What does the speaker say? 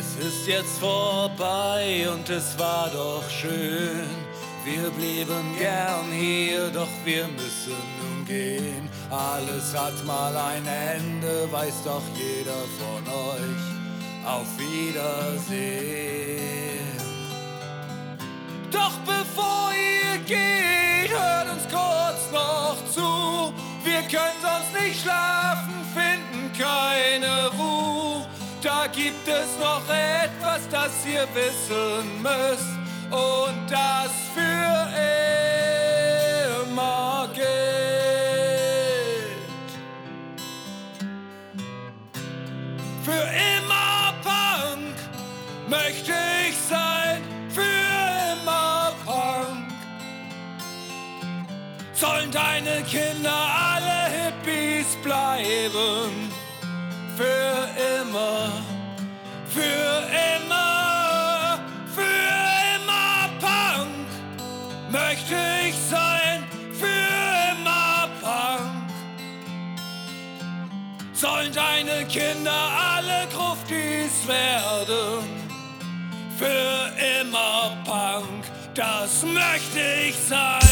Es ist jetzt vorbei und es war doch schön. Wir blieben gern hier, doch wir müssen nun gehen. Alles hat mal ein Ende, weiß doch jeder von euch. Auf Wiedersehen. Doch bevor ihr geht, hört uns kurz noch zu. Wir können sonst nicht schlafen, finden keine Ruhe. Da gibt es noch etwas, das ihr wissen müsst und das für immer gilt. Für immer Punk möchte ich sein, für immer Punk. Sollen deine Kinder alle Hippies bleiben? Für immer, für immer, für immer Punk möchte ich sein, für immer Punk. Sollen deine Kinder alle Gruftis werden? Für immer Punk, das möchte ich sein.